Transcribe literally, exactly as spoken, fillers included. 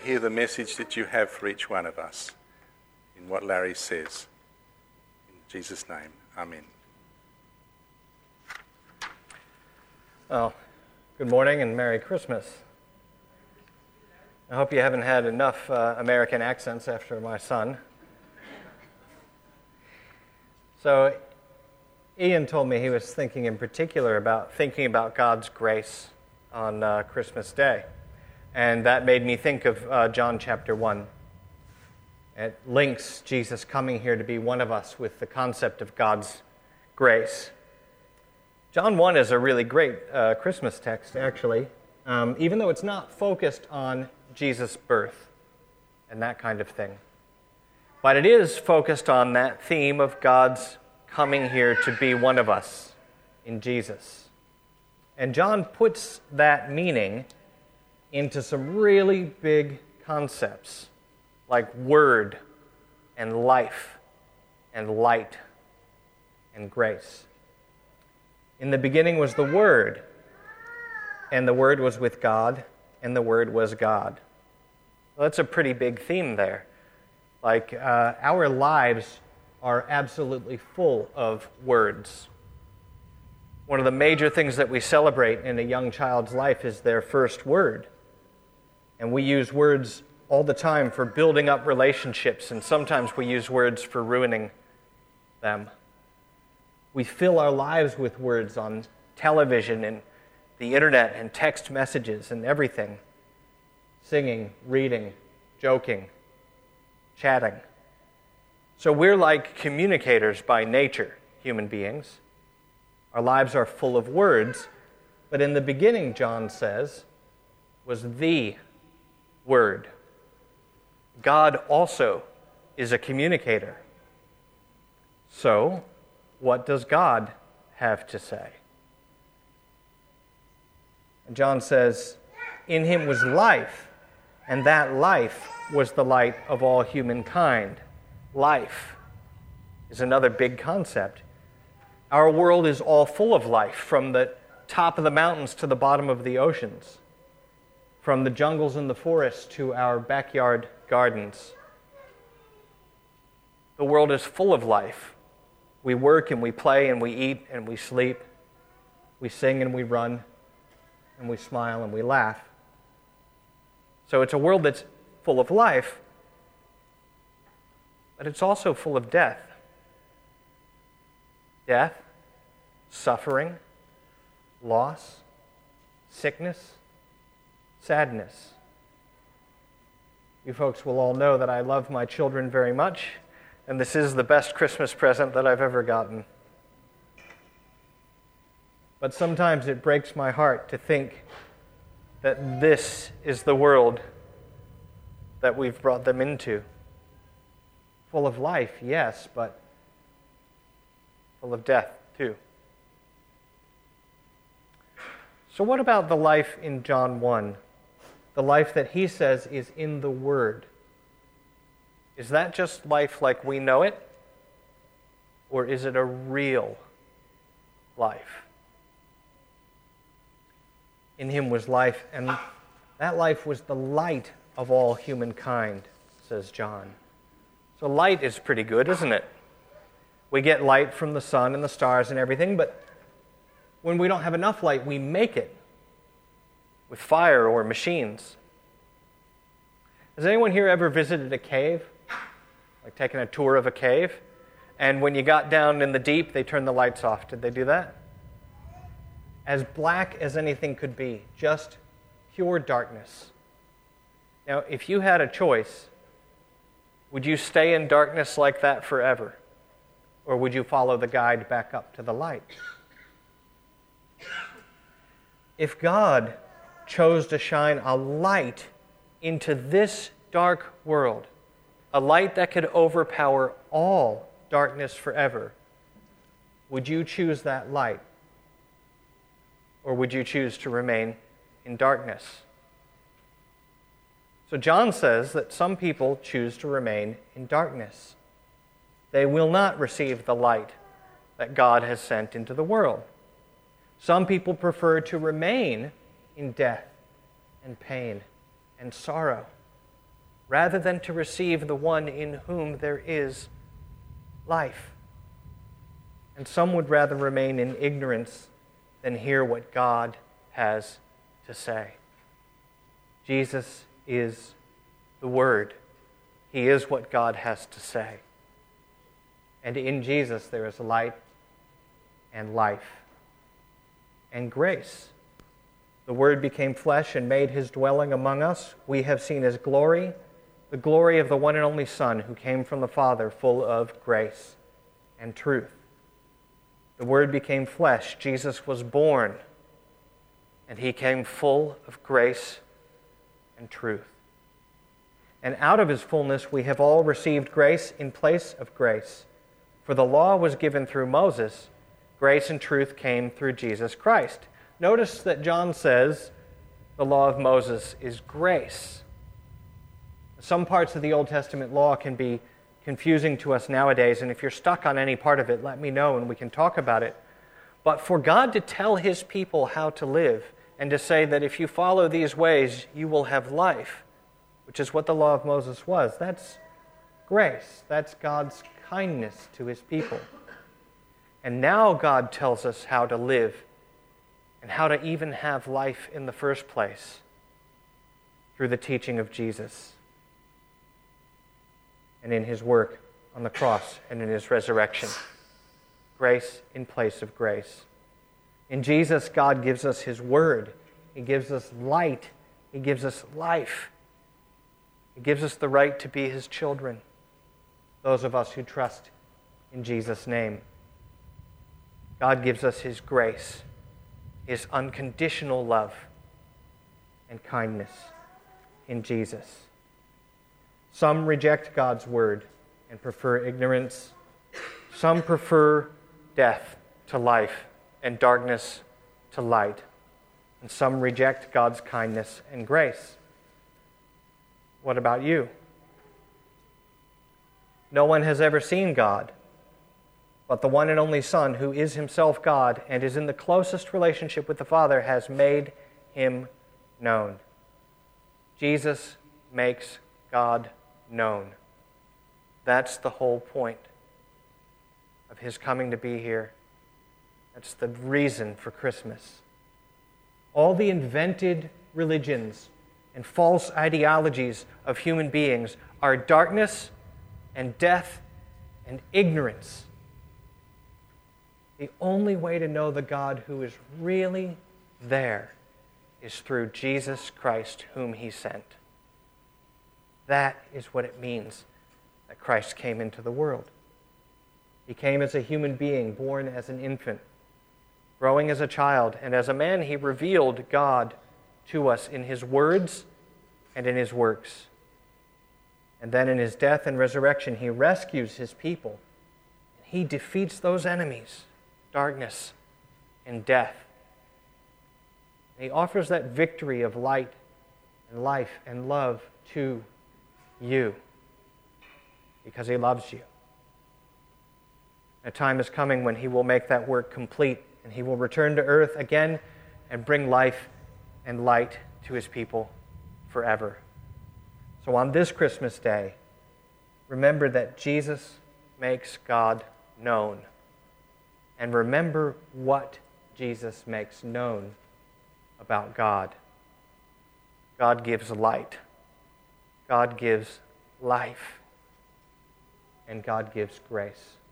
hear the message that you have for each one of us in what Larry says. In Jesus' name, amen. Well, good morning and Merry Christmas. I hope you haven't had enough uh, American accents after my son. So, Ian told me he was thinking in particular about thinking about God's grace on uh, Christmas Day. And that made me think of uh, John chapter one. It links Jesus coming here to be one of us with the concept of God's grace. John one is a really great uh, Christmas text, actually, um, even though it's not focused on Jesus' birth and that kind of thing. But it is focused on that theme of God's coming here to be one of us in Jesus. And John puts that meaning into some really big concepts like word and life and light and grace. In the beginning was the Word, and the Word was with God, and the Word was God. Well, that's a pretty big theme there. Like, uh, our lives are absolutely full of words. One of the major things that we celebrate in a young child's life is their first word. And we use words all the time for building up relationships, and sometimes we use words for ruining them. We fill our lives with words on television and the internet and text messages and everything. Singing, reading, joking, chatting. So we're like communicators by nature, human beings. Our lives are full of words, but in the beginning, John says, was the Word. God also is a communicator. So, what does God have to say? And John says, in him was life, and that life was the light of all humankind. Life is another big concept. Our world is all full of life, from the top of the mountains to the bottom of the oceans, from the jungles and the forests to our backyard gardens. The world is full of life. We work and we play and we eat and we sleep. We sing and we run and we smile and we laugh. So it's a world that's full of life, but it's also full of death. Death, suffering, loss, sickness, sadness. You folks will all know that I love my children very much, and this is the best Christmas present that I've ever gotten. But sometimes it breaks my heart to think that this is the world that we've brought them into. Full of life, yes, but full of death, too. So what about the life in John one? The life that he says is in the Word. Is that just life like we know it? Or is it a real life? In him was life, and that life was the light of all humankind, says John. So light is pretty good, isn't it? We get light from the sun and the stars and everything, but when we don't have enough light, we make it with fire or machines. Has anyone here ever visited a cave? Like taking a tour of a cave? And when you got down in the deep, they turned the lights off. Did they do that? As black as anything could be, just pure darkness. Now, if you had a choice, would you stay in darkness like that forever? Or would you follow the guide back up to the light? If God chose to shine a light into this dark world, a light that could overpower all darkness forever, would you choose that light? Or would you choose to remain in darkness? So John says that some people choose to remain in darkness. They will not receive the light that God has sent into the world. Some people prefer to remain in death and pain and sorrow rather than to receive the one in whom there is life. And some would rather remain in ignorance than hear what God has to say. Jesus is the Word. He is what God has to say. And in Jesus there is light and life and grace. The Word became flesh and made his dwelling among us. We have seen his glory, the glory of the one and only Son who came from the Father, full of grace and truth. The Word became flesh. Jesus was born, and he came full of grace and truth. And out of his fullness we have all received grace in place of grace. For the law was given through Moses. Grace and truth came through Jesus Christ. Notice that John says the law of Moses is grace. Some parts of the Old Testament law can be confusing to us nowadays, and if you're stuck on any part of it, let me know and we can talk about it. But for God to tell his people how to live and to say that if you follow these ways, you will have life, which is what the law of Moses was, that's grace. That's God's kindness to his people. And now God tells us how to live and how to even have life in the first place through the teaching of Jesus and in his work on the cross and in his resurrection. Grace in place of grace. In Jesus, God gives us his word. He gives us light. He gives us life. He gives us the right to be his children, those of us who trust in Jesus' name. God gives us his grace, his unconditional love and kindness in Jesus. Some reject God's word and prefer ignorance. Some prefer death to life and darkness to light. And some reject God's kindness and grace. What about you? No one has ever seen God, but the one and only Son, who is himself God and is in the closest relationship with the Father, has made him known. Jesus makes God known. That's the whole point of his coming to be here. That's the reason for Christmas. All the invented religions and false ideologies of human beings are darkness and death and ignorance. The only way to know the God who is really there is through Jesus Christ, whom he sent. That is what it means that Christ came into the world. He came as a human being, born as an infant, growing as a child, and as a man he revealed God to us in his words and in his works. And then in his death and resurrection, he rescues his people. He defeats those enemies, darkness and death. And he offers that victory of light and life and love to you because he loves you. A time is coming when he will make that work complete, and he will return to earth again and bring life and light to his people forever. So on this Christmas day, remember that Jesus makes God known. And remember what Jesus makes known about God. God gives light. God gives life. And God gives grace.